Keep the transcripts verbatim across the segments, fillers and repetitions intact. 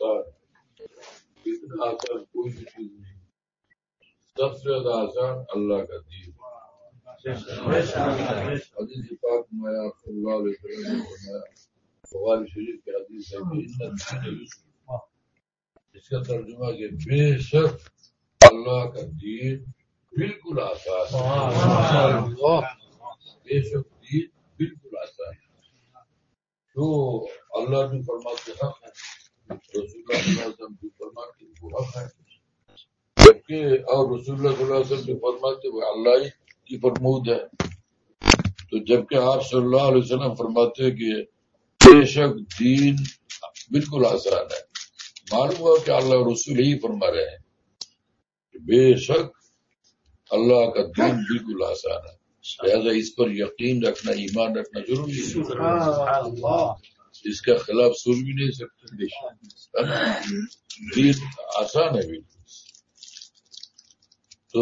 آسان اتنا آسان کوئی بھی چیز نہیں. سب سے زیادہ آسان اللہ کا دین. حدیث پاک میں آپ صلی اللہ علیہ وسلم نے فرمایا بخاری شریف کی حدیث ہے کہ ان الدین یسر، اس کا ترجمہ کہ بے شک اللہ کا دین بالکل آسان ہے. بے شک دین بالکل آسان ہے. تو اللہ بھی فرماتے حق ہے، رسول اللہ صلی اللہ علیہ وسلم بھی فرماتے وہ حق ہے، جبکہ اور رسول اللہ صلی اللہ علیہ وسلم بھی فرماتے وہ اللہ ہی کی فرمود ہے. تو جبکہ آپ صلی اللہ علیہ وسلم فرماتے کہ بے شک دین بالکل آسان ہے، معلوم ہوا کہ اللہ رسول ہی فرما رہے ہیں کہ بے شک اللہ کا دین بالکل آسان ہے. لہذا اس پر یقین رکھنا، ایمان رکھنا ضروری ہے. اس کا خلاف سن بھی نہیں سکتے. دین آسان ہے بالکل. تو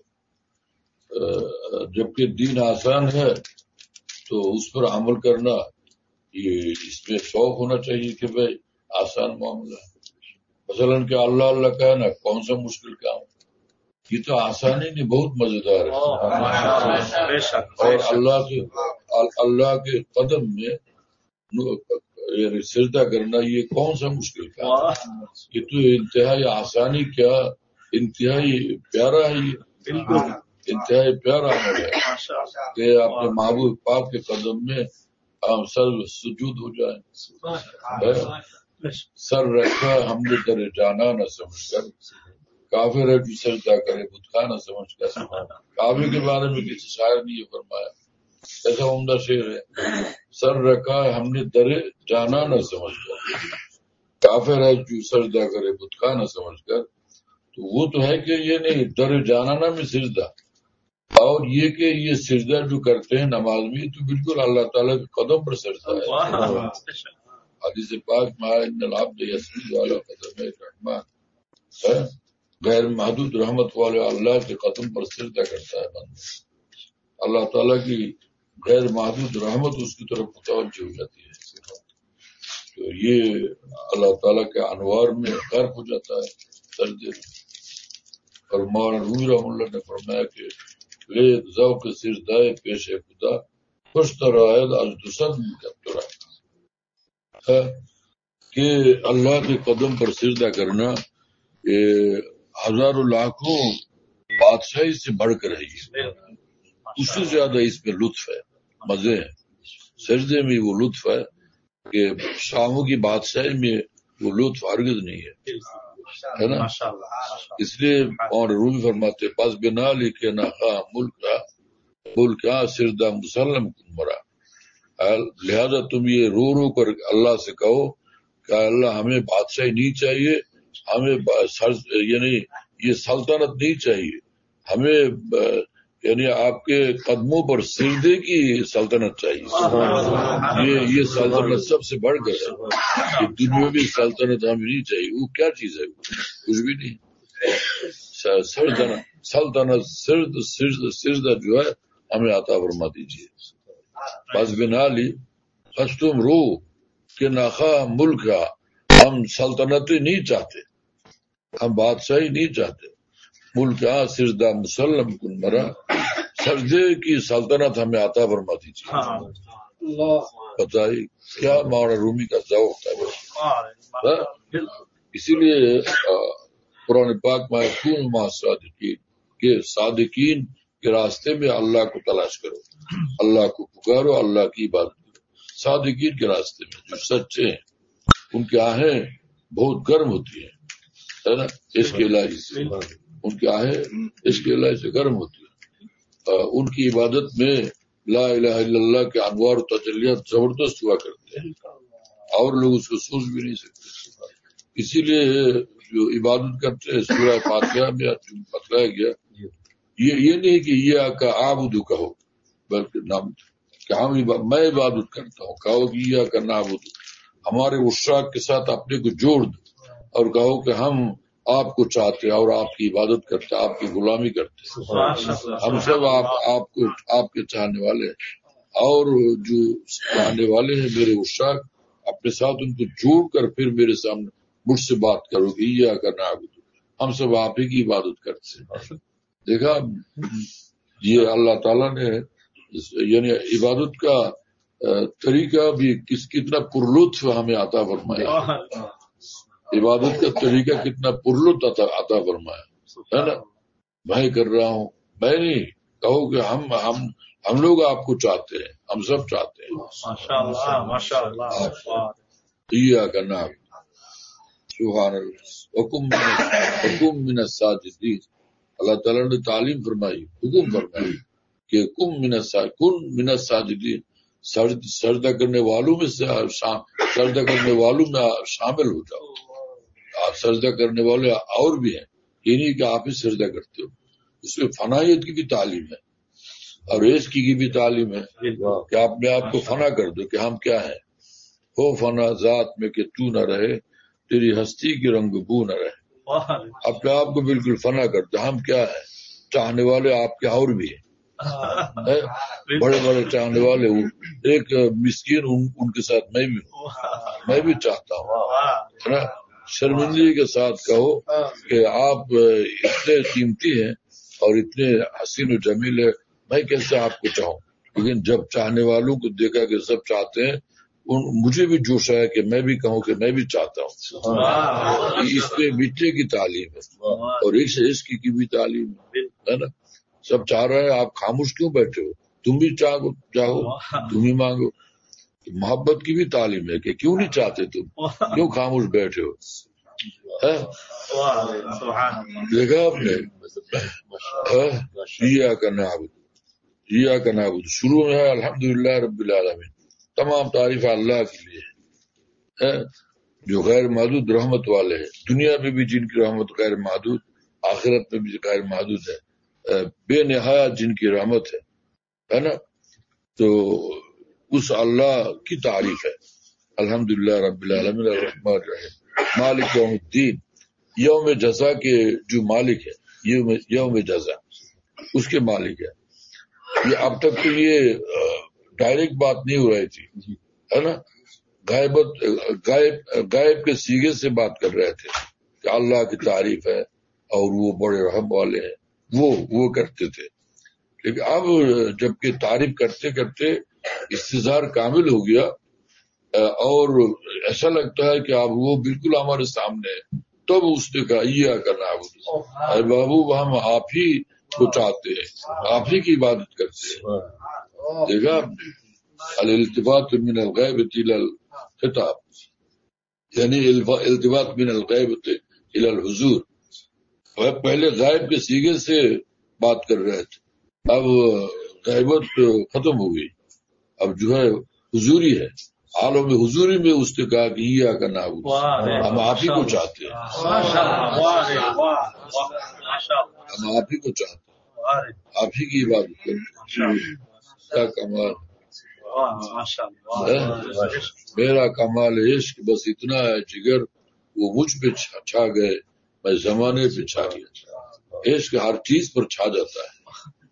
جبکہ دین آسان ہے تو اس پر عمل کرنا، یہ اس میں شوق ہونا چاہیے کہ بھائی آسان معاملہ ہے. مثلا کہ اللہ اللہ کہنا کون سا مشکل کام، یہ تو آسانی نہیں، بہت مزیدار ہے. اور اللہ کے اللہ کے قدم میں یعنی سجدہ کرنا یہ کون سا مشکل کام ہے. یہ تو انتہائی آسانی کیا، انتہائی پیارا ہے. یہ انتہائی پیارا عمل ہے کہ اپنے معبود پاک کے قدم میں ہم سر سجود ہو جائیں. سر رکھا ہم نے در جانا نہ سمجھ کر، کافر ہے جو سجدہ کرے بت خاں نہ سمجھ کر. کعبے کے بارے میں کسی شاعر نے یہ فرمایا، ایسا عمدہ شعر ہے، سر رکھا ہم نے در جانا نہ سمجھ کر، کافر ہے جو سجدہ کرے بت خاں نہ سمجھ کر. تو وہ تو ہے کہ یہ نہیں در جانانا میں سجدہ، اور یہ کہ یہ سجدہ جو کرتے ہیں نماز میں تو بالکل اللہ تعالیٰ کے قدم پر سجدہ ہے. حدیث پاک میں ان العبد یسجد علی قدمِ الرحمن، غیر محدود رحمت والے اللہ کے قدم پر سجدہ کرتا ہے بندہ. اللہ تعالیٰ کی غیر محدود رحمت اس کی طرف متوجہ ہو جاتی ہے. تو یہ اللہ تعالیٰ کے انوار میں غرق ہو جاتا ہے سجدے میں. اور مولانا رومی رحمۃ اللہ نے فرمایا کہ لے ذوق سجدہ پیش خدا خوش ترائد از دوسد مکترا، کہ اللہ کے قدم پر سجدہ کرنا ہزاروں لاکھوں بادشاہی سے بڑھ کر ہے. اس سے زیادہ اس میں لطف ہے، مزے ہیں. سجدے میں وہ لطف ہے کہ شاہوں کی بادشاہی میں وہ لطف ہرگز نہیں ہے، ہے نا. اس لیے اور رومی فرماتے پس بنا لکھے نہ خواہ ملک کا ملک کا سجدہ مسلم کن مرا. لہذا تم یہ رو رو کر اللہ سے کہو کہ اللہ ہمیں بادشاہی نہیں چاہیے، ہمیں یعنی یہ سلطنت نہیں چاہیے، ہمیں یعنی آپ کے قدموں پر سجدے کی سلطنت چاہیے. یہ یہ سلطنت سب سے بڑھ کر ہے. یہ دنیاوی سلطنت ہمیں نہیں چاہیے. وہ کیا چیز ہے؟ کچھ بھی نہیں. سلطنت سلطنت سجدہ جو ہے ہمیں عطا فرما دیجیے. بس بنا لی بس تم رو کہ نخواہ ملک کا، ہم سلطنتیں نہیں چاہتے، ہم بادشاہی نہیں چاہتے. ملک کا سجدہ مسلم کن مرا، سجدے کی سلطنت ہمیں عطا فرما دیجیے. بتائیے کیا مولانا رومی کا ذوق تھا. اسی لیے قرآن پاک میں کون ما صادقین کہ صادقین کے راستے میں اللہ کو تلاش کرو، اللہ کو پکارو، اللہ کی عبادت کرو. صادقین کے راستے میں جو سچے ہیں ان کی آہیں بہت گرم ہوتی ہیں، ہے نا. اس کے الہی سے ان کی آہیں اس کے الہی سے گرم ہوتی ہیں. ان کی عبادت میں لا الہ الا اللہ کے انوار و تجلیات زبردست ہوا کرتے ہیں، اور لوگ اس کو سوچ بھی نہیں سکتے. اسی لیے جو عبادت کرتے ہیں سورہ فاتحہ میں بتلایا گیا یہ یہ نہیں کہ یہ کا عابد کہو، بلکہ نام کہ ہم میں عبادت کرتا ہوں. کہو کہ یہ کا نعبد، ہمارے اشراق کے ساتھ اپنے کو جوڑ دو اور کہو کہ ہم آپ کو چاہتے اور آپ کی عبادت کرتے، آپ کی غلامی کرتے. ہم سب آپ آپ کو آپ کے چاہنے والے ہیں، اور جو چاہنے والے ہیں میرے اشراق اپنے ساتھ ان کو جوڑ کر پھر میرے سامنے مجھ سے بات کرو کہ یہ کرنا ہم سب آپ ہی کی عبادت کرتے ہیں. دیکھا یہ اللہ تعالیٰ نے یعنی عبادت کا طریقہ بھی کس کتنا پرلطف ہمیں عطا فرمایا. عبادت کا طریقہ کتنا پرلطف عطا فرمایا ہے نا. میں کر رہا ہوں، میں نہیں کہو کہ ہم ہم ہم لوگ آپ کو چاہتے ہیں، ہم سب چاہتے ہیں. ماشاءاللہ ماشاءاللہ. یہ کرنا سبحان اللہ. حکم حکم من الساجدین. اللہ تعالیٰ نے تعلیم فرمائی، حکم فرمائی کہ کم من کن من الساجدین، سجدہ کرنے والوں میں سے سجدہ کرنے والوں میں شامل ہو جاؤ. آپ سجدہ کرنے والے اور بھی ہیں، یہ نہیں کہ آپ ہی سجدہ کرتے ہو. اس میں فنائیت کی بھی تعلیم ہے اور عشق کی بھی تعلیم ہے کہ آپ نے آپ کو فنا کر دو کہ ہم کیا ہیں. ہو فنا ذات میں کہ تو نہ رہے، تیری ہستی کی رنگ بو نہ رہے. اپنے آپ کو بالکل فنا کر دو، ہم کیا ہیں. چاہنے والے آپ کے اور بھی ہیں، بڑے بڑے چاہنے والے. ایک مسکین ان کے ساتھ میں بھی ہوں، میں بھی چاہتا ہوں ہے نا. شرمندگی کے ساتھ کہو کہ آپ اتنے قیمتی ہیں اور اتنے حسین و جمیل ہے، میں کیسے آپ کو چاہوں. لیکن جب چاہنے والوں کو دیکھا کہ سب چاہتے ہیں، مجھے بھی جوش ہے کہ میں بھی کہوں کہ میں بھی چاہتا ہوں. اس پہ مٹنے کی تعلیم ہے اور اس عشق کی بھی تعلیم ہے نا. سب چاہ رہے ہیں، آپ خاموش کیوں بیٹھے ہو؟ تم بھی چاہو چاہو تم ہی مانگو. محبت کی بھی تعلیم ہے کہ کیوں نہیں چاہتے تم، کیوں خاموش بیٹھے ہو. دیکھا آپ نے یہ کرنا یہ کرنا شروع میں ہے الحمدللہ رب العالمین. تمام تعریف اللہ کے لیے ہے جو غیر محدود رحمت والے ہیں. دنیا میں بھی جن کی رحمت غیر محدود، آخرت میں بھی غیر محدود ہے، بے نہایت جن کی رحمت ہے ہے نا. تو اس اللہ کی تعریف ہے. الحمدللہ رب العالمین الرحمن الرحیم مالک یوم الدین. یوم جزا کے جو مالک ہے، یوم جزا اس کے مالک ہے. یہ اب تک تو یہ ڈائریکٹ بات نہیں ہو رہی تھی ہے نا. غائبت غائب غائب کے سیغے سے بات کر رہے تھے کہ اللہ کی تعریف ہے اور وہ بڑے رحم والے ہیں، وہ وہ کرتے تھے. لیکن اب جبکہ تعریف کرتے کرتے استظہار کامل ہو گیا اور ایسا لگتا ہے کہ اب وہ بالکل ہمارے سامنے ہے، تب اس نے کہا یہ کرنا اے محبوب ہم آپ ہی کو چاہتے ہیں، آپ ہی کی عبادت کرتے ہیں. دیکھا الالتفات من الغیبۃ الی الخطاب، یعنی التفات من الغیبۃ الی الحضور. پہلے غائب کے سیغے سے بات کر رہے تھے، اب غیبت ختم ہو گئی، اب جو ہے حضوری ہے. عالم حضوری میں اس نے کہا کہ یہ کرنا ہم آپ ہی کو چاہتے ہیں، ہم آپ ہی کو چاہتے ہیں، آپ ہی کی عبادت کرتے ہیں. کیا کمال، میرا کمال عشق بس اتنا ہے جگر، وہ مجھ پہ چھا گئے میں زمانے پہ چھا گیا. عشق ہر چیز پر چھا جاتا ہے.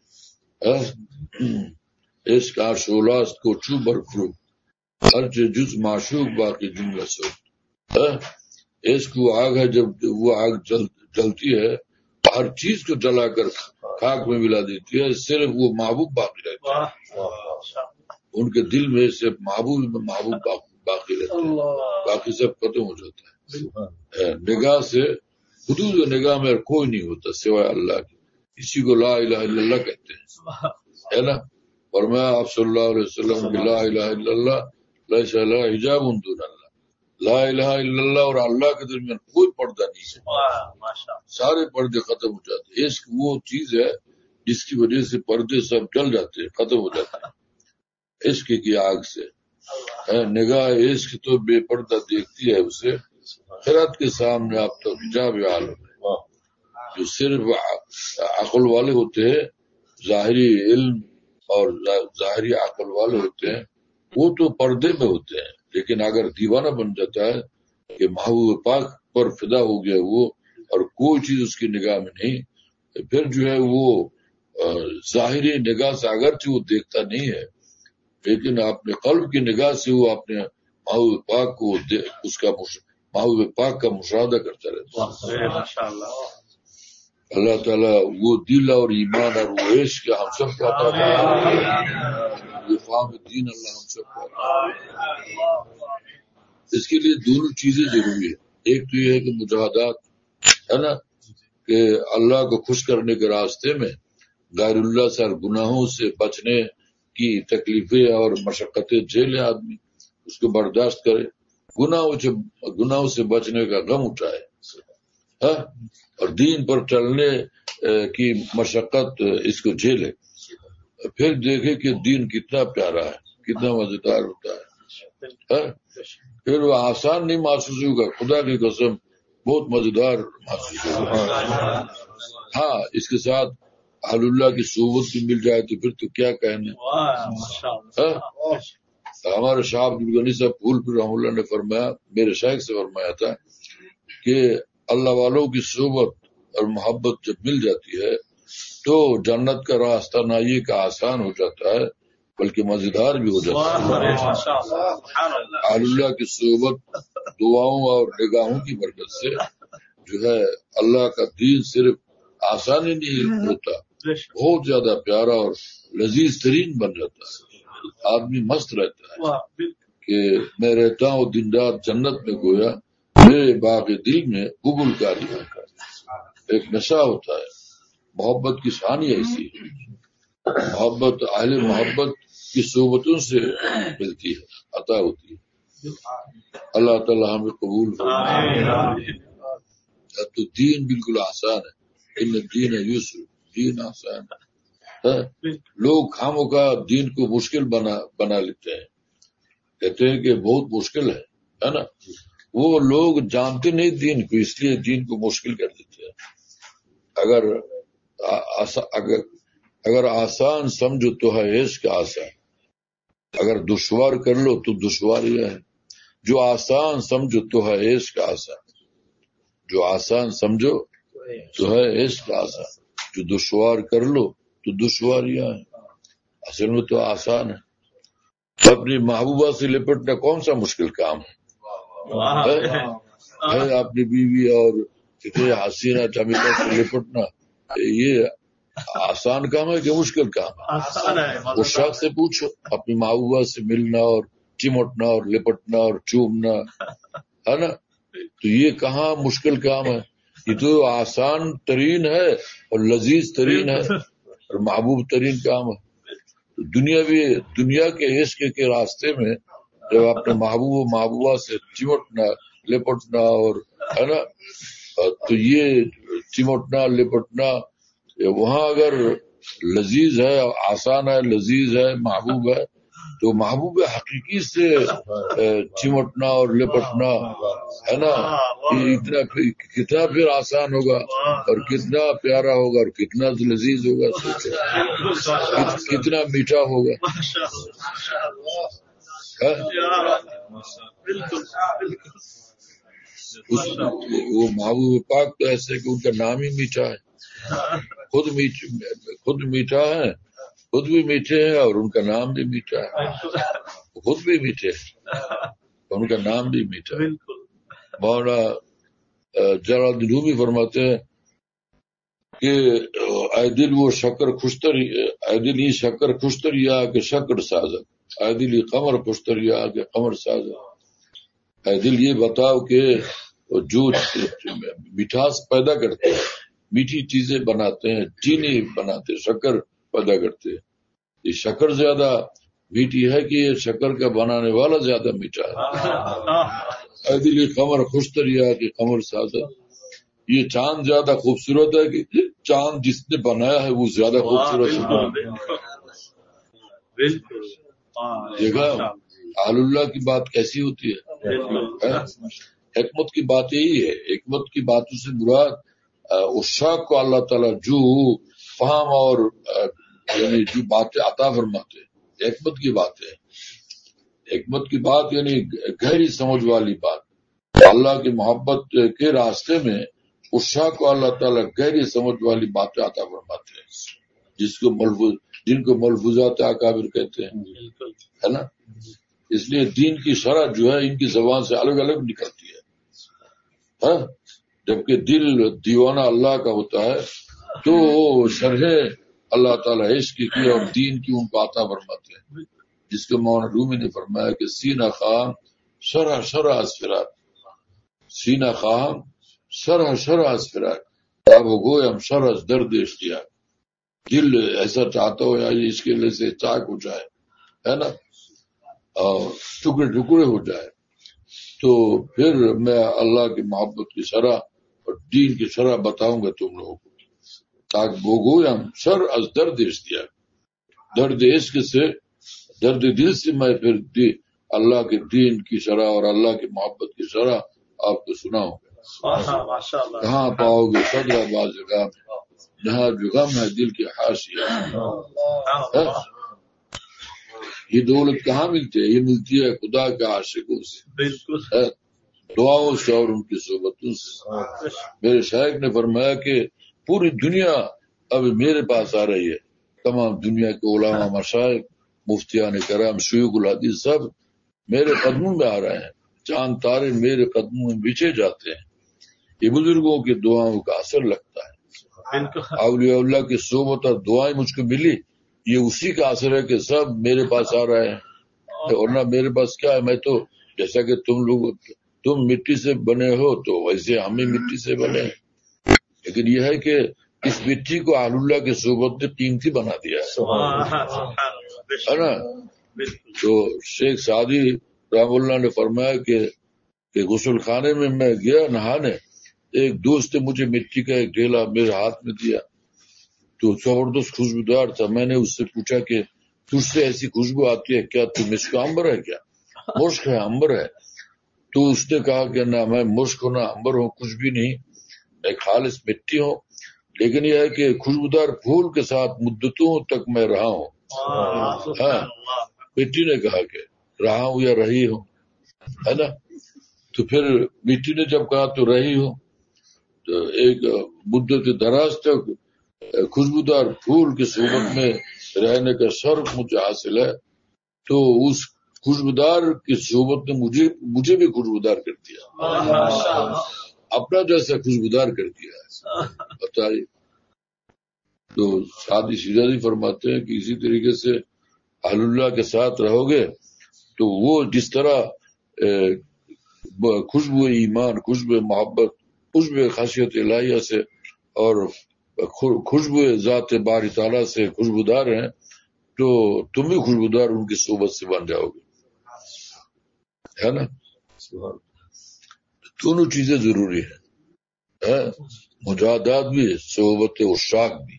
عشق ہر شولاست کو چو برفرو، ہر جز معشوق باقی جملہ سو. عشق وہ آگ ہے، جب وہ آگ جل جلتی ہے ہر چیز کو جلا کر خاک میں ملا دیتی ہے، صرف وہ محبوب باقی رہتا ہے. ان کے دل میں صرف محبوب محبوب باقی رہتا ہے، باقی سب ختم ہو جاتا ہے. نگاہ سے حدود نگاہ میں کوئی نہیں ہوتا سوائے اللہ کی. اسی کو لا الہ الا اللہ کہتے ہیں ہے نا. فرمایا آپ صلی اللہ علیہ وسلم لا الہ الا اللہ لیس لہ حجاب دون اللہ. لا الہ الا اللہ اور اللہ کے درمیان کوئی پردہ نہیں ہے، سارے پردے ختم ہو جاتے ہیں. عشق وہ چیز ہے جس کی وجہ سے پردے سب جل جاتے ہیں، ختم ہو جاتے ہیں عشق کی آگ سے. نگاہ عشق تو بے پردہ دیکھتی ہے اسے، خیرات کے سامنے آپ تو حجاب عالم ہے. جو صرف عقل والے ہوتے ہیں، ظاہری علم اور ظاہری عقل والے ہوتے ہیں، وہ تو پردے میں ہوتے ہیں. لیکن اگر دیوانہ بن جاتا ہے کہ محبوب پاک پر فدا ہو گیا وہ اور کوئی چیز اس کی نگاہ میں نہیں، پھر جو ہے وہ ظاہری نگاہ سے اگرچہ وہ دیکھتا نہیں ہے، لیکن اپنے قلب کی نگاہ سے وہ اپنے محبوب پاک کو اس کا محبوب پاک کا مشاہدہ کرتا رہتا ہے. ماشاء اللہ. اللہ تعالیٰ وہ دل اور ایمان اور وہ عشق ہم سب کو عطا فرمائے. یہ فہم دین اللہ ہم سب کو عطا فرمائے. اس کے لیے دونوں چیزیں ضروری ہے. ایک تو یہ ہے کہ مجاہدات ہے نا کہ اللہ کو خوش کرنے کے راستے میں غیر اللہ سے اور گناہوں سے بچنے کی تکلیفیں اور مشقتیں جھیلے آدمی اس کو برداشت کرے, گناہوں سے گناہوں سے بچنے کا غم اٹھائے اور دین پر چلنے کی مشقت اس کو جھیلے. پھر دیکھے کہ دین کتنا پیارا ہے, کتنا مزیدار ہوتا ہے. پھر وہ آسان نہیں محسوس ہوگا, خدا کی قسم بہت مزیدار محسوس ہوگا. ہاں اس کے ساتھ اہل اللہ کی صحبت بھی مل جائے تو پھر تو کیا کہنے. ہمارے شاہ عبدالغنی صاحب پھول پور رحمہ اللہ نے فرمایا, میرے شیخ سے فرمایا تھا کہ اللہ والوں کی صحبت اور محبت جب مل جاتی ہے تو جنت کا راستہ نہ یہ کہ آسان ہو جاتا ہے بلکہ مزیدار بھی ہو جاتا ہے. اہل اللہ کی صحبت دعاؤں اور نگاہوں کی برکت سے جو ہے اللہ کا دین صرف آسانی نہیں ہوتا, بہت زیادہ پیارا اور لذیذ ترین بن جاتا ہے. آدمی مست رہتا ہے کہ میں رہتا ہوں دن رات جنت میں, گویا میرے باغ دل میں قبول کاری کا ایک نشہ ہوتا ہے. محبت کی شان ہی ایسی ہے. محبت اہل محبت کی صحبتوں سے ملتی ہے, عطا ہوتی ہے. اللہ تعالیٰ ہمیں قبول فرمائے. تو دین بالکل آسان ہے. ان دین یسر, دین آسان ہے. لوگ خاموں کا دین کو مشکل بنا بنا لیتے ہیں, کہتے ہیں کہ بہت مشکل ہے ہے نا. وہ لوگ جانتے نہیں دین کو, اس لیے دین کو مشکل کر دیتے ہیں. اگر اگر اگر آسان سمجھو تو ہے عشق آسان, اگر دشوار کر لو تو دشواری ہے. جو آسان سمجھو تو ہے عشق آسان, جو آسان سمجھو تو ہے عشق آسان, جو دشوار کر لو تو دشواریاں ہیں. اصل میں تو آسان ہے. اپنی محبوبہ سے لپٹنا کون سا مشکل کام ہے؟ اپنی بیوی اور حسینہ جمیلہ سے لپٹنا یہ آسان کام ہے کہ مشکل کام ہے؟ اس شخص سے پوچھو, اپنی محبوبہ سے ملنا اور چمٹنا اور لپٹنا اور چومنا ہے نا, تو یہ کہاں مشکل کام ہے؟ یہ تو آسان ترین ہے اور لذیذ ترین ہے اور محبوب ترین کام ہے. دنیا بھی دنیا کے عشق کے راستے میں جب اپنے محبوب و محبوبہ سے چمٹنا لپٹنا اور ہے نا, تو یہ چمٹنا لپٹنا وہاں اگر لذیذ ہے, آسان ہے, لذیذ ہے, محبوب ہے, تو محبوب حقیقی سے چمٹنا اور لپٹنا ہے نا, اتنا کتنا پھر آسان ہوگا اور کتنا پیارا ہوگا اور کتنا لذیذ ہوگا, کتنا میٹھا ہوگا. وہ محبوب پاک تو ایسے کہ ان کا نام ہی میٹھا ہے, خود میٹھ خود میٹھا ہے, خود بھی میٹھے ہیں اور ان کا نام بھی میٹھا ہے. خود بھی میٹھے ان کا نام بھی میٹھا ہے. مولانا جلال الدین رومی فرماتے ہیں کہ اے دل وہ شکر خوشتری, اے دل یہ شکر خوشتری آ کے شکر سازک, اے دل یہ قمر خوشتری آ کے قمر سازک. اے دل یہ بتاؤ کہ جو مٹھاس پیدا کرتے ہیں, میٹھی چیزیں بناتے ہیں, چینی بناتے ہیں, شکر پیدا کرتے ہیں, یہ شکر زیادہ میٹھی ہے کہ یہ شکر کا بنانے والا زیادہ میٹھا ہے؟ اے دل یہ قمر خوشتری آ کے قمر سازک. یہ چاند زیادہ خوبصورت ہے کہ چاند جس نے بنایا ہے وہ زیادہ خوبصورت ہے. دیکھا اہل اللہ کی بات کیسی ہوتی ہے. حکمت کی بات یہی ہے, حکمت کی باتوں سے مراد اس شخص کو اللہ تعالیٰ جو فہم اور یعنی جو باتیں عطا فرماتے ہیں, حکمت کی بات ہے. حکمت کی بات یعنی گہری سمجھ والی بات. اللہ کی محبت کے راستے میں اس شاہ کو اللہ تعالیٰ گہری سمجھ والی باتیں عطا فرماتے ہیں, جس کو ملفوظ جن کو ملفوظات اکابر کہتے ہیں, ہے نا. اس لیے دین کی شرح جو ہے ان کی زبان سے الگ الگ نکلتی ہے. ہے، جبکہ دل دیوانہ اللہ کا ہوتا ہے تو شرح اللہ تعالیٰ عشق کی اور دین کی ان کو عطا فرماتے ہیں، جس کے مولانا رومی نے فرمایا کہ سینہ خام شرح شرح از فراق، سینہ خام شرح شرح از فراق اب ہو گوئے ہم شرح از درد اشتیاق، دل ایسا چاہتا ہو یا اس کے لیے سے چاک ہو جائے، ہے نا، اور ٹکڑے ٹکڑے ہو جائے، تو پھر میں اللہ کی محبت کی شرح اور دین کی شرح بتاؤں گا تم لوگوں کو، تاکہ وہ گویم شر از درد اشتیاق، درد عشق سے، درد دل سے میں پھر دی اللہ کے دین کی شرح اور اللہ کی محبت کی شرح آپ کو سناؤں گا۔ کہاں پاؤ گے صدر آباد جگہ میں، جہاں جو غم ہے دل کی حاشیہ، یہ دولت کہاں ملتی ہے؟ یہ ملتی ہے خدا کے عاشقوں سے، دعاؤں سے اور ان کی صحبتوں سے۔ میرے شیخ نے فرمایا کہ پوری دنیا اب میرے پاس آ رہی ہے، تمام دنیا کے علماء مشائخ مفتیان کرام شیوخ الحدیث سب میرے قدموں میں آ رہے ہیں، چاند تارے میرے قدموں میں بچھے جاتے ہیں، یہ بزرگوں کی دعاؤں کا اثر لگتا ہے، اولیاء اللہ کی صحبت اور دعائیں مجھ کو ملی، یہ اسی کا اثر ہے کہ سب میرے پاس آ رہے ہیں، ورنہ میرے پاس کیا ہے، میں تو جیسا کہ تم لوگ تم مٹی سے بنے ہو تو ویسے ہم بھی مٹی سے بنے ہیں، لیکن یہ ہے کہ اس مٹی کو اہل اللہ کی صحبت نے قیمتی بنا دیا ہے نا۔ تو شیخ سعدی رحم اللہ نے فرمایا کہ کہ غسل خانے میں میں گیا نہانے، ایک دوست نے مجھے مٹی کا ایک ڈھیلا میرے ہاتھ میں دیا، تو زبردست خوشبودار تھا، میں نے اس سے پوچھا کہ تجھ سے ایسی خوشبو آتی ہے کیا، تو مشک امبر ہے کیا، مشک ہے امبر ہے؟ تو اس نے کہا کہ نہ میں مشک ہوں نہ امبر ہوں، کچھ بھی نہیں، میں خالص مٹی ہوں، لیکن یہ ہے کہ خوشبودار پھول کے ساتھ مدتوں تک میں رہا ہوں۔ ہاں، مٹی نے کہا کہ رہا ہوں یا رہی ہوں، ہے نا، تو پھر مٹی نے جب کہا تو رہی ہوں، تو ایک مدت دراز تک خوشبودار پھول کی صحبت میں رہنے کا شرف مجھے حاصل ہے، تو اس خوشبودار کی صحبت نے مجھے مجھے بھی خوشبودار کر دیا، اپنا جیسا خوشبودار کر دیا ہے، بتائیے۔ تو شادی شیرازی فرماتے ہیں کہ اسی طریقے سے اہل اللہ کے ساتھ رہو گے تو وہ جس طرح خوشبو ایمان، خوشبو محبت، خوشبو خشیت الہیہ سے اور خوشبو ذات باری تعالیٰ سے خوشبودار ہیں، تو تم بھی خوشبودار ان کی صحبت سے بن جاؤ گے، ہے نا۔ دونوں چیزیں ضروری ہیں، مجاہدات بھی، صحبت عشاق بھی،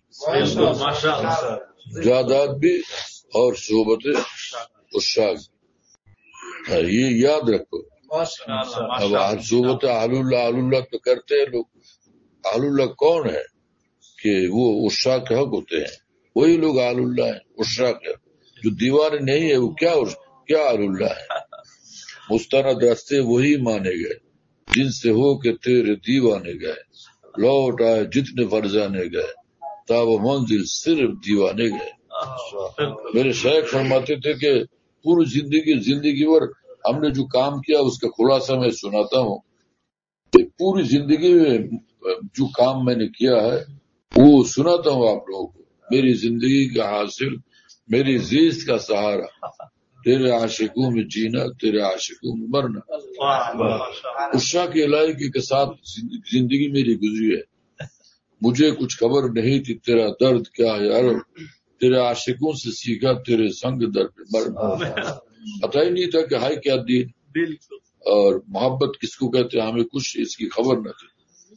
مجاہدات بھی اور صحبت عشاق بھی، یہ یاد رکھو۔ اب صحبت اہل اللہ اہل اللہ تو کرتے ہیں لوگ، اہل اللہ کون ہے کہ وہ عشاق کے حق ہوتے ہیں، وہی لوگ اہل اللہ ہیں، عشاق ہے، جو دیوانے نہیں ہے وہ کیا کیا اہل اللہ ہے۔ مستند راستے وہی مانے گئے جن سے ہو کہ تیرے دیوانے گئے، لوٹ آئے جتنے فرزانے گئے، تا وہ منزل صرف دیوانے گئے۔ میرے شیخ فرماتے تھے کہ پوری زندگی زندگی بھر ہم نے جو کام کیا اس کا خلاصہ میں سناتا ہوں کہ پوری زندگی میں جو کام میں نے کیا ہے وہ سناتا ہوں آپ لوگوں کو۔ میری زندگی کا حاصل، میری زیست کا سہارا، تیرے عاشقوں میں جینا، تیرے عاشقوں میں مرنا۔ عشاق کے الہی کے ساتھ زندگی میری گزری ہے، مجھے کچھ خبر نہیں تھی تیرا درد کیا یار، تیرے عاشقوں سے سیکھا تیرے سنگ در پہ مرنا۔ پتہ ہی نہیں تھا کہ ہائے کیا دین اور محبت کس کو کہتے ہیں، ہمیں کچھ اس کی خبر نہ تھی۔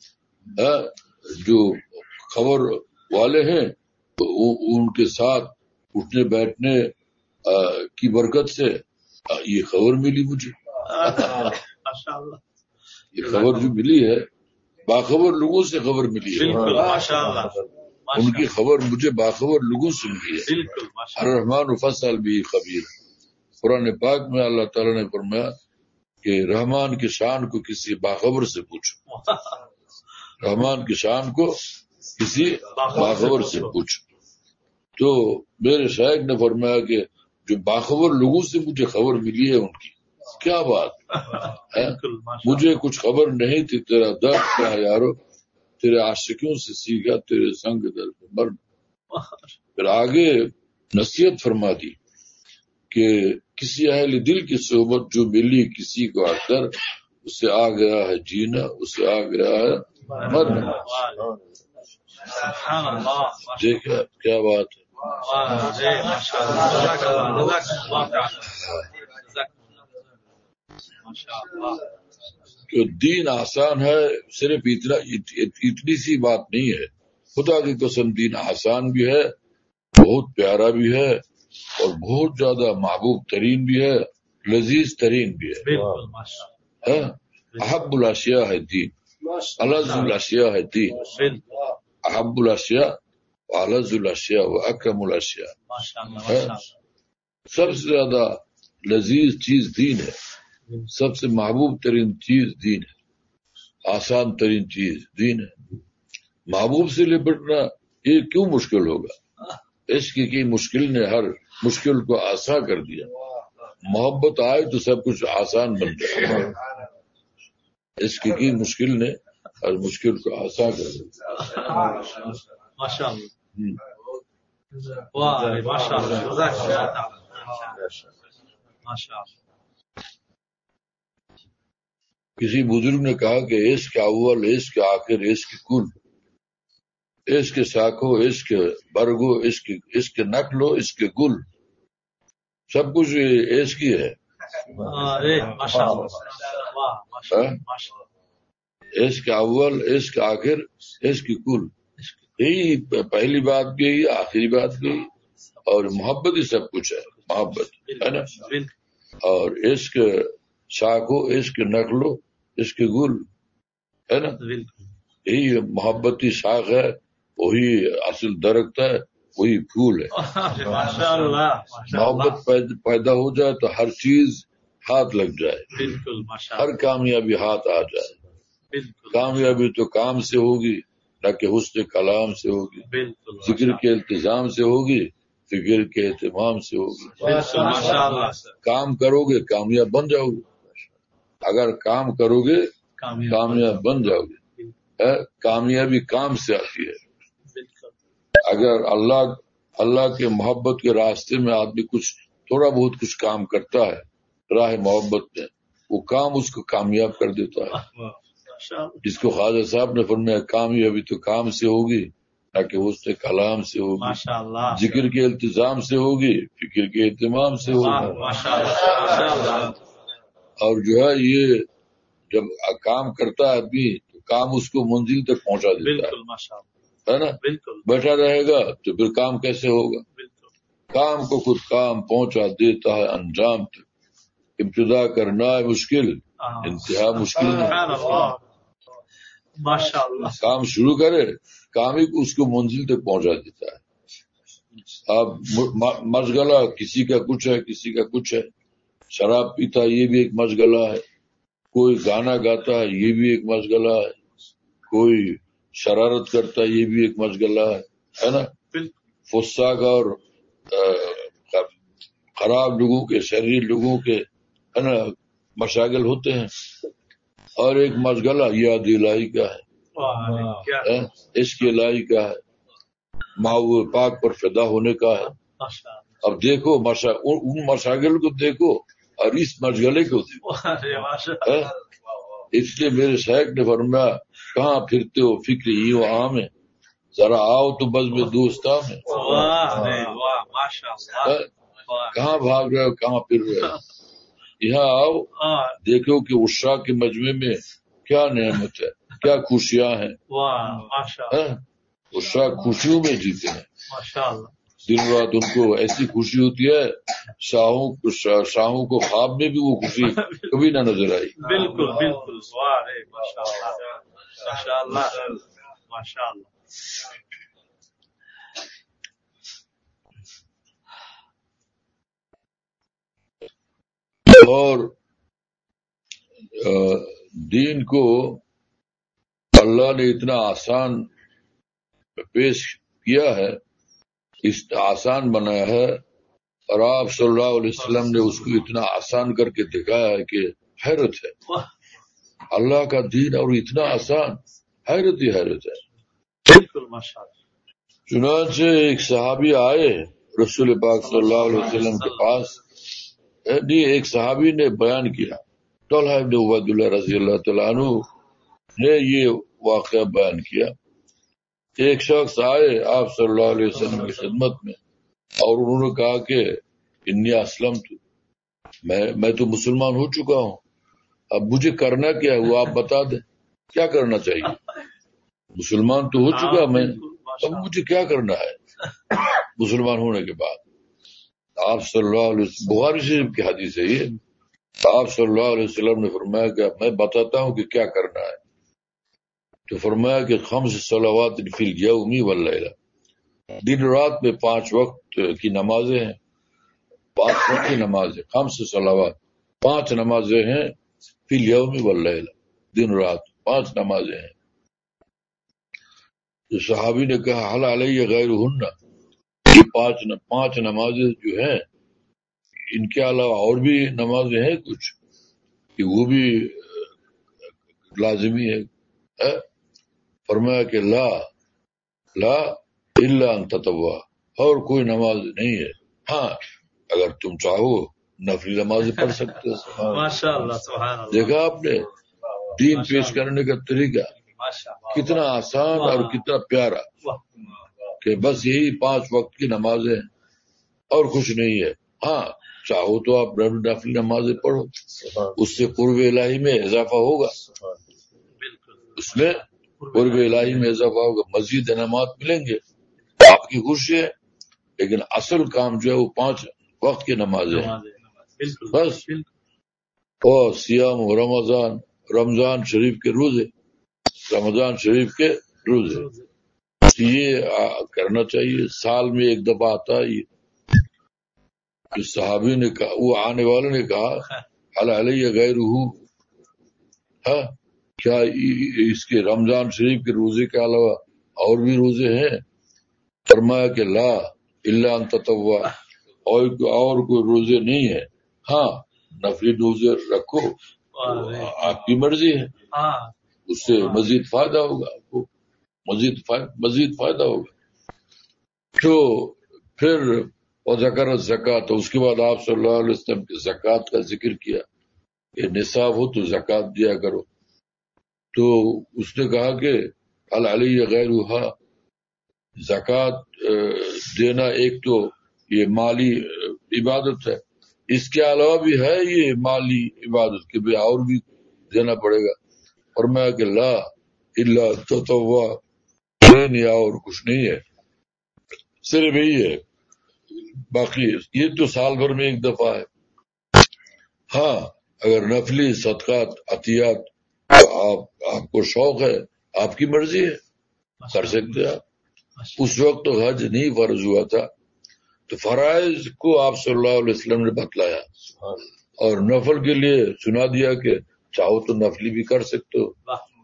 جو خبر والے ہیں تو ان کے ساتھ اٹھنے بیٹھنے کی برکت سے یہ خبر ملی مجھے، یہ خبر جو ملی ہے باخبر لوگوں سے خبر ملی ہے، ان کی خبر مجھے باخبر لوگوں سے ملی ہے۔ الرحمن فصل بھی خبیر، قرآن پاک میں اللہ تعالیٰ نے فرمایا کہ رحمان کی شان کو کسی باخبر سے پوچھو، رحمان کی شان کو کسی باخبر سے پوچھو۔ تو میرے شیخ نے فرمایا کہ جو باخبر لوگوں سے مجھے خبر ملی ہے ان کی کیا بات ہے؟ مجھے کچھ خبر نہیں تھی تیرا درد کیا ہے یارو، تیرے عاشقوں سے سیکھا تیرے سنگ درد مرد. پھر آگے نصیحت فرما دی کہ کسی اہل دل کی صحبت جو ملی کسی کو آ کر، اسے آ گیا ہے جینا، اسے آ گیا ہے مرنا. دیکھا کیا بات ہے. تو دین آسان ہے، صرف اتنا اتنی سی بات نہیں ہے. خدا کی قسم دین آسان بھی ہے، بہت پیارا بھی ہے، اور بہت زیادہ محبوب ترین بھی ہے، لذیذ ترین بھی ہے. احب الاشیاء ہے دین، الذ الاشیاء ہے دین. احب الاشیاء الذ الاشیاء و اکرم الاشیاء. سب سے زیادہ لذیذ چیز دین ہے، سب سے محبوب ترین چیز دین ہے، آسان ترین چیز دین ہے. محبوب سے لپٹنا یہ کیوں مشکل ہوگا؟ عشق کی مشکل نے ہر مشکل کو آسان کر دیا. محبت آئے تو سب کچھ آسان بن جائے. عشق کی مشکل نے ہر مشکل کو آسان کر دیا. کسی بزرگ نے کہا کہ عشق اول، عشق آخر، عشق کل، عشق ساکھو، عشق برگو، عشق عشق نقلو، عشق گل، سب کچھ عشق ہی ہے. عشق اول، عشق آخر، عشق کل، یہی پہلی بات گئی، آخری بات گئی، اور محبت ہی سب کچھ ہے. محبت ہے نا. اور عشق شاخو، عشق نقلو، عشق گل ہے نا. یہی محبتی شاخ ہے، وہی اصل درخت ہے، وہی پھول ہے. محبت پیدا ہو جائے تو ہر چیز ہاتھ لگ جائے، ہر کامیابی ہاتھ آ جائے. کامیابی تو کام سے ہوگی نہ کہ حسن کلام سے ہوگی، ذکر کے التزام سے ہوگی، فکر کے اہتمام سے ہوگی. کام کرو گے کامیاب بن جاؤ گے، اگر کام کرو گے کامیاب بن جاؤ گے. کامیابی کام سے آتی ہے. اگر اللہ اللہ کے محبت کے راستے میں آدمی کچھ تھوڑا بہت کچھ کام کرتا ہے راہ محبت میں، وہ کام اس کو کامیاب کر دیتا ہے. جس کو خواجہ صاحب نے فرمایا کامیابی تو کام سے ہوگی نہ کہ حسن کلام سے ہوگی، ذکر کے التزام سے ہوگی، فکر کے اہتمام سے ہوگی. اور جو ہے یہ جب کام کرتا ہے آدمی تو کام اس کو منزل تک پہنچا دیتا ہے نا. بیٹھا رہے گا تو پھر کام کیسے ہوگا؟ کام کو خود کام پہنچا دیتا ہے انجام تک. ابتدا کرنا ہے مشکل، انتہا مشکل نہیں. کام شروع کرے، کام ہی اس کو منزل تک پہنچا دیتا ہے. اب مشغلہ کسی کا کچھ ہے، کسی کا کچھ ہے. شراب پیتا یہ بھی ایک مشغلہ ہے، کوئی گانا گاتا ہے یہ بھی ایک مشغلہ ہے، کوئی شرارت کرتا ہے یہ بھی ایک مشغلہ ہے ہے نا. فساق اور خراب لوگوں کے، شریر لوگوں کے ہے نا مشاغل ہوتے ہیں. اور ایک مشغلہ یاد الہی کا ہے، عشق الہی کا ہے، محبوب پاک پر فدا ہونے کا ہے. اب دیکھو ان مشاغل کو دیکھو اور اس مشغلے کو دیکھو. اس لیے میرے شیخ نے فرمایا کہاں پھرتے ہو فکر یوں عام ہے، ذرا آؤ تو بز میں دوستاں میں. کہاں بھاگ رہے ہو، کہاں پھر رہے ہو؟ یہاں آؤ، دیکھو کہ عشاق کے مجمع میں کیا نعمت ہے، کیا خوشیاں ہیں. عشاق خوشیوں میں جیتے ہیں. دن رات ان کو ایسی خوشی ہوتی ہے، شاہوں شاہوں کو خواب میں بھی وہ خوشی کبھی نہ نظر آئی. بالکل بالکل. ماشاء اللہ ماشاء اللہ. اور دین کو اللہ نے اتنا آسان پیش کیا ہے، اس آسان بنایا ہے، اور آپ صلی اللہ علیہ وسلم نے اس کو اتنا آسان کر کے دکھایا ہے کہ حیرت ہے. اللہ کا دین اور اتنا آسان، حیرت ہی حیرت ہے. بالکل ماشاء اللہ. چنانچہ ایک صحابی آئے رسول پاک صلی اللہ علیہ وسلم کے پاس. ایک صحابی نے بیان کیا، طلحہ بن عبید اللہ رضی اللہ تعالیٰ عنہ نے یہ واقعہ بیان کیا. ایک شخص آئے آپ صلی اللہ علیہ وسلم کی خدمت میں اور انہوں نے کہا کہ انی اسلمت، میں میں تو مسلمان ہو چکا ہوں، اب مجھے کرنا کیا ہے وہ آپ بتا دیں، کیا کرنا چاہیے؟ مسلمان تو ہو چکا میں، اب مجھے کیا کرنا ہے مسلمان ہونے کے بعد؟ آپ صلی اللہ علیہ وسلم، بخاری شریف کی حدیث ہے یہ، آپ صلی اللہ علیہ وسلم نے فرمایا کہ میں بتاتا ہوں کہ کیا کرنا ہے. تو فرمایا کہ خمس صلوات فی الیوم واللیلہ، دن رات میں پانچ وقت کی نمازیں ہیں، پانچ وقت کی نمازیں، خمس صلوات، پانچ نمازیں ہیں، فی الیوم واللیلہ، دن رات پانچ نمازیں ہیں. تو صحابی نے کہا حل علیہ غیرہن، یہ پانچ پانچ نمازیں جو ہیں ان کے علاوہ اور بھی نمازیں ہیں کچھ کہ وہ بھی لازمی ہے؟ فرمایا کہ لا لا الا ان تطوع، اور کوئی نماز نہیں ہے، ہاں اگر تم چاہو نفلی نماز پڑھ سکتے ہو. ماشاء اللہ سبحان اللہ. دیکھا آپ نے دین پیش کرنے کا طریقہ کتنا آسان اور کتنا پیارا کہ بس یہی پانچ وقت کی نمازیں اور کچھ نہیں ہے. ہاں چاہو تو آپ نفلی نمازیں پڑھو، اس سے قرب الہی میں اضافہ ہوگا، اس میں قرب الہی میں اضافہ ہوگا، مزید انعامات ملیں گے، آپ کی خوشی ہے. لیکن اصل کام جو ہے وہ پانچ وقت کی نمازیں ہیں بس. اور سیام رمضان، رمضان شریف کے روزے، رمضان شریف کے روزے یہ کرنا چاہیے. سال میں ایک دفعہ آتا ہے. یہ صحابی نے کہا، وہ آنے والے نے کہا حل علیہ غیرہ، ہاں کیا اس کے رمضان شریف کے روزے کے علاوہ اور بھی روزے ہیں؟ فرمایا کہ لا الا ان تطوع، اور کوئی روزے نہیں ہے، ہاں نفلی روزے رکھو، آپ کی مرضی ہے، اس سے مزید فائدہ ہوگا، آپ کو مزید مزید فائدہ ہوگا. تو پھر اور ذکر زکات، اس کے بعد آپ صلی اللہ علیہ وسلم کی زکات کا ذکر کیا کہ نصاب ہو تو زکات دیا کرو. تو اس نے کہا کہ حل علیہ غیرہا، زکات دینا ایک تو یہ مالی عبادت ہے، اس کے علاوہ بھی ہے یہ مالی عبادت کہ بھی اور بھی دینا پڑے گا. فرمایا کہ لا الا تطوع، نہیں اور کچھ نہیں ہے، صرف یہی ہے، باقی یہ تو سال بھر میں ایک دفعہ ہے. ہاں اگر نفلی صدقات عطیات آپ آپ کو شوق ہے، آپ کی مرضی ہے، کر سکتے آپ. اس وقت تو حج نہیں فرض ہوا تھا، تو فرائض کو آپ صلی اللہ علیہ وسلم نے بتلایا اور نفل کے لیے سنا دیا کہ چاہو تو نفلی بھی کر سکتے ہو.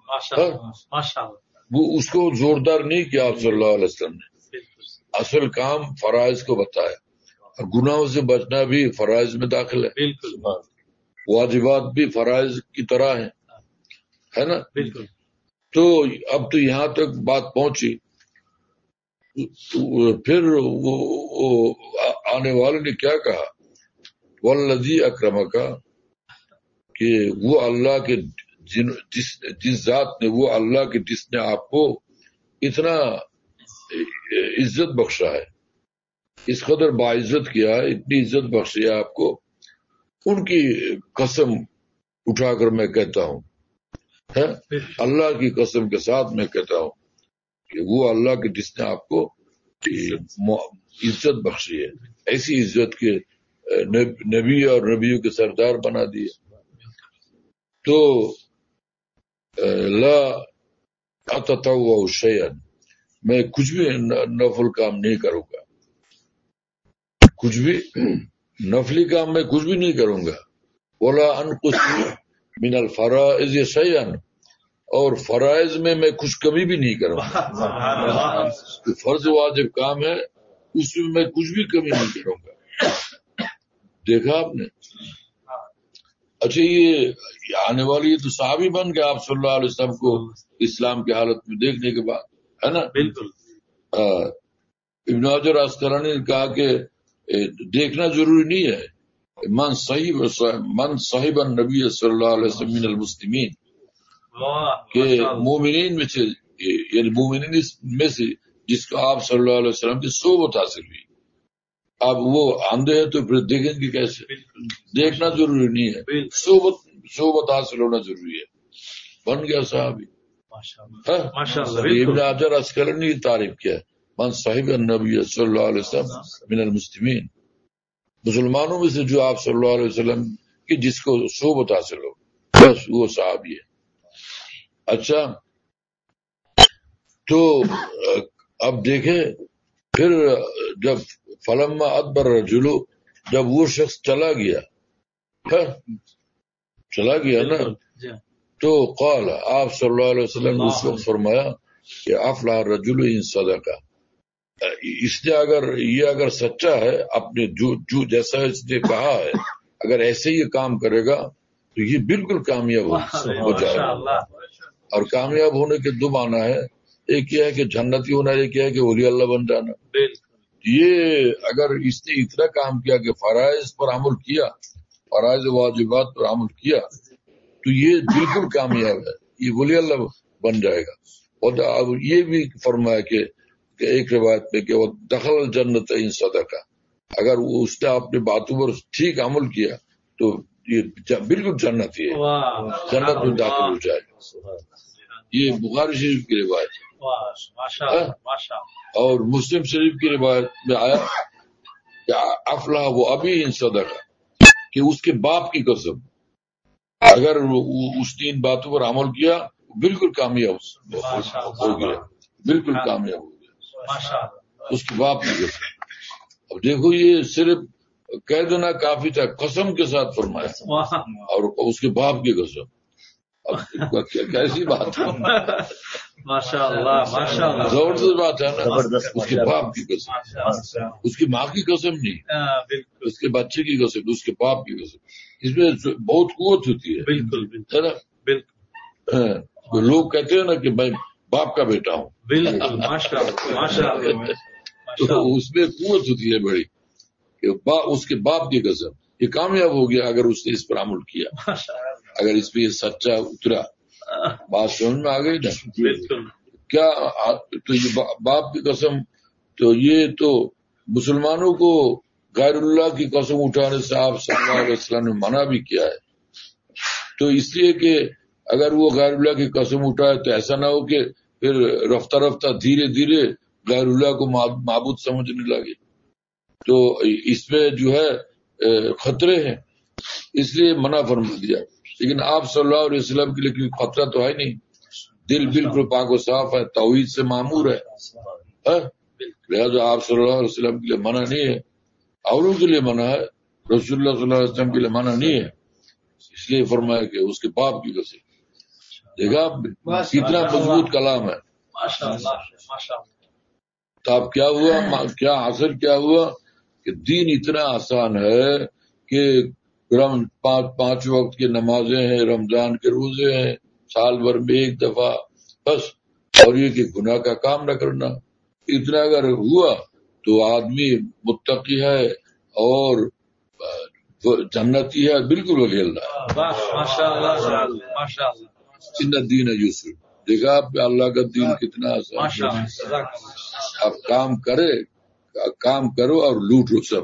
وہ اس کو زوردار نہیں کیا آپ صلی اللہ علیہ وسلم نے، اصل کام فرائض کو بتایا. اور گناہوں سے بچنا بھی فرائض میں داخل ہے، واجبات بھی فرائض کی طرح ہیں، ہے نا. تو اب تو یہاں تک بات پہنچی. پھر وہ آنے والے نے کیا کہا، والذی اکرمک، کہ وہ اللہ کے جس جس ذات نے، وہ اللہ کے جس نے آپ کو اتنا عزت بخشا ہے، اس قدر باعزت کیا ہے، اتنی عزت بخشی ہے آپ کو، ان کی قسم اٹھا کر میں کہتا ہوں، ہے اللہ کی قسم کے ساتھ میں کہتا ہوں کہ وہ اللہ کے جس نے آپ کو عزت بخشی ہے، ایسی عزت کے نبی اور نبیوں کے سردار بنا دیے. تو لا اتطوع شیئا، میں کچھ بھی نفل کام نہیں کروں گا، کچھ بھی نفلی کام میں کچھ بھی نہیں کروں گا. ولا انقص من الفرائض شیئا، اور فرائض میں میں کچھ کمی بھی نہیں کروں گا. فرض واجب کام ہے اس میں میں کچھ بھی کمی نہیں کروں گا. دیکھا آپ نے؟ اچھا یہ آنے والی تو صحابی بن گئے آپ صلی اللہ علیہ وسلم کو اسلام کی حالت میں دیکھنے کے بعد، ہے نا؟ بالکل. ابن حجر عسقلانی نے کہا کہ دیکھنا ضروری نہیں ہے. من صحیح من صاحب النبی صلی اللہ علیہ وسلم من المسلمین، کہ مومنین میں سے، یعنی مومنین میں سے جس کو آپ صلی اللہ علیہ وسلم کی صحبت حاصل ہوئی. اب وہ اندھے ہیں تو پھر دیکھیں گے کیسے؟ دیکھنا ضروری نہیں ہے، صحبت صحبت حاصل ہونا ضروری ہے. بن گیا صحابی. ابن حجر عسقلانی نے تعریف کیا ہے من صاحب النبی صلی اللہ علیہ وسلم من المسلمین، مسلمانوں میں سے جو آپ صلی اللہ علیہ وسلم کی جس کو صحبت حاصل ہو، بس وہ صحابی ہے. اچھا تو اب دیکھیں پھر جب فلما ادبر الرجل، جب وہ شخص چلا گیا، چلا گیا نا، تو قال، آپ صلی اللہ علیہ وسلم نے اس وقت فرمایا کہ افلح الرجل ان صدقہ، اس نے اگر یہ اگر سچا ہے اپنے جو, جو جیسا اس نے کہا ہے، اگر ایسے ہی کام کرے گا تو یہ بالکل کامیاب ہو جائے گا. اور کامیاب ہونے کے دو معنی ہے، ایک یہ ہے کہ جنتی ہونا، ایک یہ ہے کہ ولی اللہ بن جانا. یہ اگر اس نے اتنا کام کیا کہ فرائض پر عمل کیا، فرائض واجبات پر عمل کیا، تو یہ بالکل کامیاب ہے، یہ ولی اللہ بن جائے گا. اور اب یہ بھی فرمایا کہ ایک روایت میں کہ وہ دخل الجنت ان صدقہ، اگر وہ اس نے اپنے باتوں پر ٹھیک عمل کیا تو یہ بالکل جنت ہی ہے، جنت میں داخل ہو جائے گا. یہ بخاری شریف کی روایت ہے. اور مسلم شریف کی روایت میں آیا کہ افلاح وہ ابھی ان صدقہ، کہ اس کے باپ کی قسم، اگر اس نے ان باتوں پر عمل کیا بالکل کامیاب ہو گیا، بالکل کامیاب ہو گیا اس کے باپ کی قسم. اب دیکھو یہ صرف کہہ دینا کافی تھا، قسم کے ساتھ فرمایا، اور اس کے باپ کی قسم. اب کیسی بات ہے، ماشاء اللہ ماشاء اللہ، زبردست بات ہے نا. اس کے باپ کی قسم، اس کی ماں کی قسم نہیں، اس کے بچے کی قسم، اس کے باپ کی قسم. اس میں بہت قوت ہوتی ہے. بالکل ہے نا؟ بالکل. لوگ کہتے ہیں نا کہ میں باپ کا بیٹا ہوں، بالکل ماشاء اللہ ماشاء اللہ، تو اس میں قوت ہوتی ہے بڑی کہ اس کے باپ کی قسم یہ کامیاب ہو گیا اگر اس نے اس پر عمل کیا، اگر اس پہ یہ سچا اترا. بات سمجھ میں آ گئی نا؟ بالکل. کیا تو یہ باپ کی قسم، تو یہ تو مسلمانوں کو غیر اللہ کی قسم اٹھانے سے آپ صلی اللہ علیہ وسلم نے منع بھی کیا ہے. تو اس لیے کہ اگر وہ غیر اللہ کی قسم اٹھائے تو ایسا نہ ہو کہ پھر رفتہ رفتہ دھیرے دھیرے غیر اللہ کو معبود سمجھنے لگے. تو اس میں جو ہے خطرے ہیں، اس لیے منع فرما دیا. لیکن آپ صلی اللہ علیہ وسلم کے لیے خطرہ تو ہے نہیں، دل بالکل پاک و صاف ہے، توحید سے معمور ہے، لہذا آپ صلی اللہ علیہ وسلم کے لیے منع نہیں ہے. اوروں کے لیے منع ہے، رسول اللہ صلی اللہ علیہ وسلم کے لیے منع نہیں ہے. اس لیے فرمایا کہ اس کے باپ کی قسم. دیکھا کتنا مضبوط کلام ہے. تو اب کیا ہوا، کیا حاصل کیا ہوا کہ دین اتنا آسان ہے کہ پانچ پانچ وقت کی نمازیں ہیں، رمضان کے روزے ہیں، سال بھر میں ایک دفعہ بس. اور یہ کہ گناہ کا کام نہ کرنا، اتنا اگر ہوا تو آدمی متقی ہے اور جنتی ہے، بالکل ولی اللہ. ان الدین یسر. دیکھا آپ اللہ کا دین کتنا آسان ہے. اب کام کرے کام کرو اور لوٹو سب.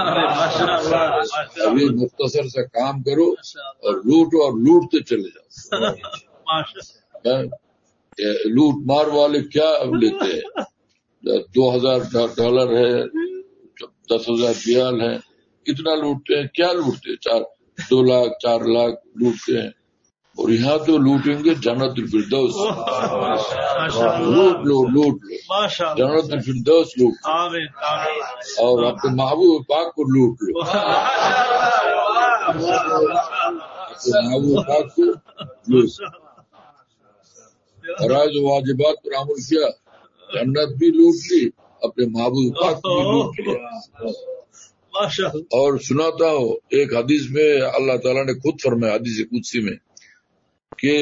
ابھی مختصر سے کام کرو اور لوٹو اور لوٹتے چلے جاؤ. لوٹ مار والے کیا لیتے ہیں، دو ہزار ڈالر ہے، دس ہزار ریال ہے، کتنا لوٹتے ہیں، کیا لوٹتے ہیں، چار دو لاکھ چار لاکھ لوٹتے ہیں. اور یہاں تو لوٹیں گے جنت الفردوس. لوٹ لو لوٹ لو جنت الفردوس لوٹ لو، اور اپنے محبوب پاک کو لوٹ لو، اپنے محبوب پاک کو لوٹ لو. فرائض و واجبات پر عمل کیا، جنت بھی لوٹ لی، اپنے محبوب پاک کو بھی لوٹ لیا. माशाअल्लाह। اور سناتا ہوں ایک حدیث میں اللہ تعالیٰ نے خود فرمایا حدیث قدسی میں کہ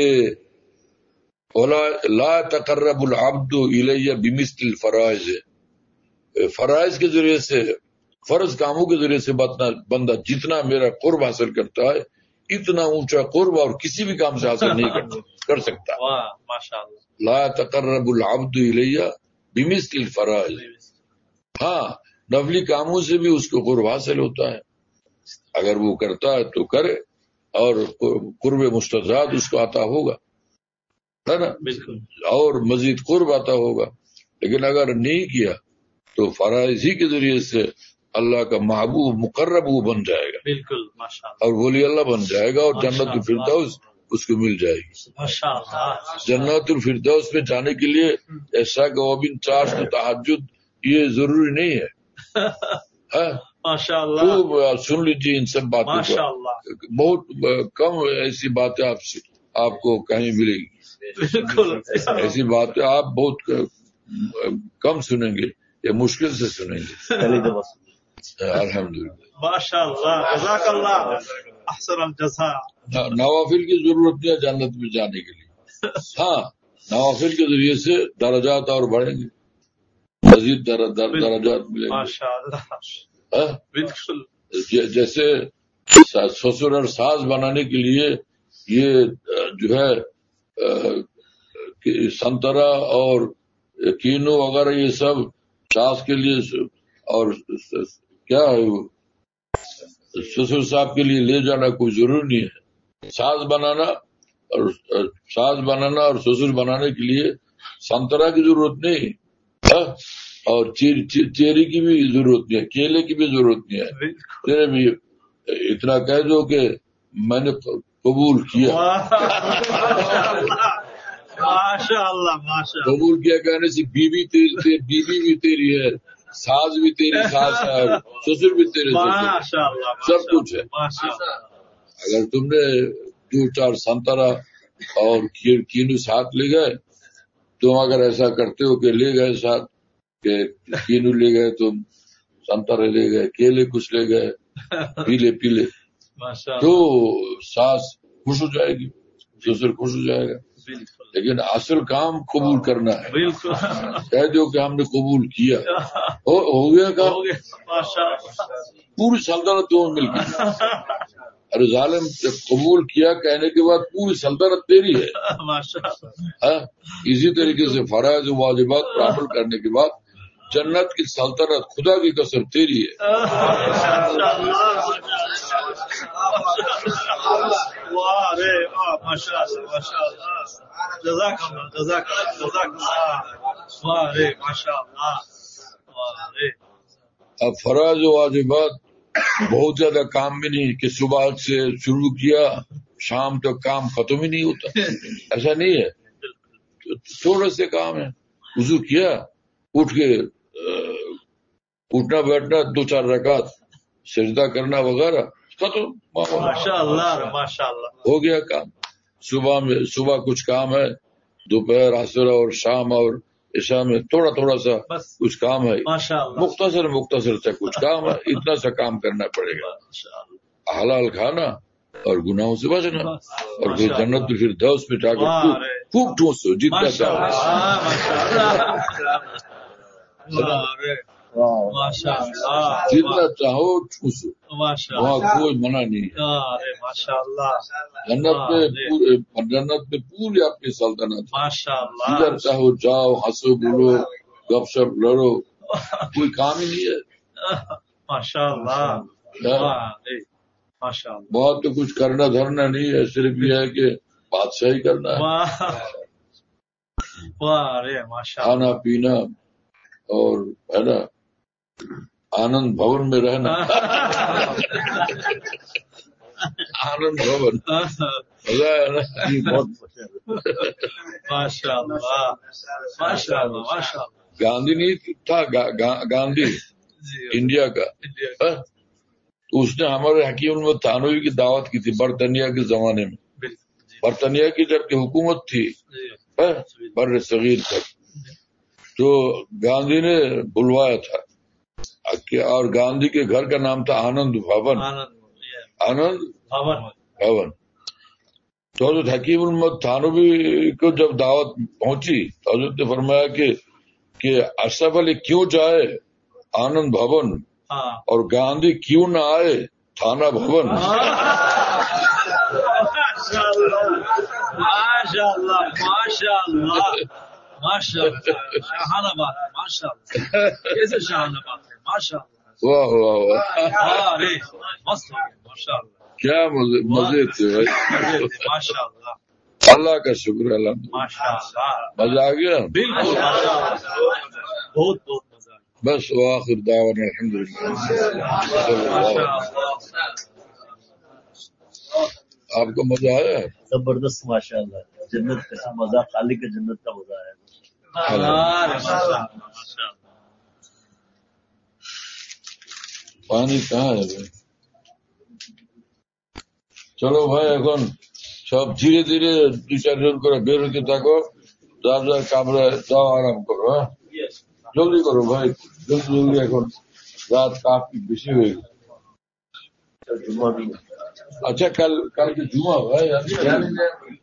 لا تقرب العبد الی بمثل الفرائض، فرائض کے ذریعے سے، فرض کاموں کے ذریعے سے بندہ جتنا میرا قرب حاصل کرتا ہے اتنا اونچا قرب اور کسی بھی کام سے حاصل نہیں کر کر سکتا. ماشاءاللہ. لا تقرب العبد الی بمثل الفرائض. ہاں نفلی کاموں سے بھی اس کو قرب حاصل ہوتا ہے، اگر وہ کرتا ہے تو کرے اور قرب مستضاد اس کو عطا ہوگا، ہے نا، بالکل، اور مزید قرب عطا ہوگا. لیکن اگر نہیں کیا تو فرائض ہی کے ذریعے سے اللہ کا محبوب مقرب وہ بن جائے گا، بالکل ماشاءاللہ، اور ولی اللہ بن جائے گا، اور جنت الفردوس اس کو مل جائے گی. ماشاءاللہ. جنت الفردوس میں جانے کے لیے ایسا کہ وہ بن چاش تہجد یہ ضروری نہیں ہے. ماشاءاللہ، خوب سن لیجیے ان سب باتوں کو. ماشاءاللہ. بہت کم ایسی باتیں آپ سے آپ کو کہیں ملے گی. بالکل ایسی باتیں آپ بہت کم سنیں گے یا مشکل سے سنیں گے. الحمدللہ. ماشاءاللہ، جزاک اللہ احسن الجزاء. نوافل کی ضرورت نہیں ہے جنت میں جانے کے لیے. ہاں نوافل کے ذریعے سے درجات اور بڑھیں گے، مزید درجات ملیں گے. ماشاءاللہ، بالکل. جیسے سسر اور ساز بنانے کے لیے یہ جو ہے سنترا اور کینو وغیرہ یہ سب ساز کے لیے اور کیا ہے وہ سسر صاحب کے لیے لے جانا کوئی ضروری نہیں ہے. ساز بنانا اور ساز بنانا اور سسر بنانے کے لیے سنترا کی ضرورت نہیں، اور چیری کی بھی ضرورت نہیں ہے، کیلے کی بھی ضرورت نہیں ہے. تیرے بھی اتنا کہہ دو کہ میں نے قبول کیا. ماشاءاللہ، ماشاءاللہ. قبول کیا کہنے سے بیوی تیری بیوی بھی تیری ہے، ساز بھی تیری ساز ہے، سسر بھی تیرے ماشاءاللہ، سب کچھ ہے. اگر تم نے دو چار سنترا اور کینو ساتھ لے گئے، تم اگر ایسا کرتے ہو کہ لے گئے ساتھ کہ کینو لے گئے، تم سنترے لے گئے، کیلے کچھ لے گئے، پیلے پیلے، تو ساس خوش ہو جائے گی، سسر خوش ہو جائے گا. لیکن اصل کام قبول کرنا ہے. کہہ دو کہ ہم نے قبول کیا، ہو گیا کام، پوری سلطنت تمہیں مل گئی. ارے ظالم جب قبول کیا کہنے کے بعد پوری سلطنت تیری ہے. اسی طریقے سے فرائض و واجبات پر عمل کرنے کے بعد جنت کی سلطنت خدا کی قسم تیری ہے. اب فرائض و واجبات بہت زیادہ کام بھی نہیں کہ صبح سے شروع کیا شام تک کام ختم ہی نہیں ہوتا، ایسا نہیں ہے. تھوڑے سے کام ہے. وضو کیا، اٹھ کے اٹھنا بیٹھنا، دو چار رکعت سجدہ کرنا وغیرہ، ختم. ماشاءاللہ، ماشاءاللہ، ہو گیا کام. صبح میں صبح کچھ کام ہے، دوپہر عصر اور شام اور عشاء میں تھوڑا تھوڑا سا کچھ کام ہے، مختصر مختصر سا کچھ کام ہے. اتنا سا کام کرنا پڑے گا. حلال کھانا اور گناہوں سے بچنا، اور پھر جنت پھر دوست میں جا کر خوب ٹھوسو جتنا چاہو. جتنا چاہو ٹھوسو، وہاں کوئی منع نہیں ہے. جنت میں جنت میں پوری اپنی سلطنت، جدھر چاہو جاؤ، ہنسو بولو، گپ شپ لڑو، کوئی کام ہی نہیں ہے. بہت تو کچھ کرنا دھرنا نہیں ہے، صرف یہ ہے کہ بادشاہی کرنا ہے، کھانا پینا اور ہے نا آنند بھون میں رہنا. آنند بھون مزہ ہے نا. گاندھی نہیں تھا، گاندھی انڈیا کا، اس نے ہمارے حکیم المت تھانوی کی دعوت کی تھی برطانیہ کے زمانے میں. برطانیہ کی جب کہ حکومت تھی بر صغیر تک، تو گاندھی نے بلوایا تھا کہ اور گاندھی کے گھر کا نام تھا آنند بھون. آنند بھون. تو حضرت حکیم المت تھانوی کو جب دعوت پہنچی تو حضرت نے فرمایا کہ کہ اشرف علی کیوں جائے آنند بھون اور گاندھی کیوں نہ آئے تھانہ بھون. ماشاء اللہ ماشاء اللہ ماشاء اللہ شاہانہ بات ہے ماشاء اللہ کیسے شاہانہ بات ہے ماشاء اللہ. واہ واہ واہ ارے مست ہو گیا ماشاء اللہ. کیا مزے تھے بھائی. ماشاء اللہ اللہ کا شکر اللہ ماشاء اللہ. مزہ آ گیا. بالکل بہت بہت مزہ آیا. بس وآخر دعوانا الحمدللہ. آپ کو مزہ آیا؟ زبردست ماشاء اللہ. جنت کا مزہ خالق کے جنت کا مزہ ہے. پانی کہاں ہے بھائی؟ چلو بھائی এখন সব ধীরে ধীরে দুই চারজন করে বের হতে থাকো, যার যার কামরা যাও আরাম করো. হ্যাঁ জলদি করো ভাই, জলদি জলদি, এখন রাত কাফি বেশি হয়ে গেছে. جمعہ بھی اچھا کل کل کی جمعہ ہے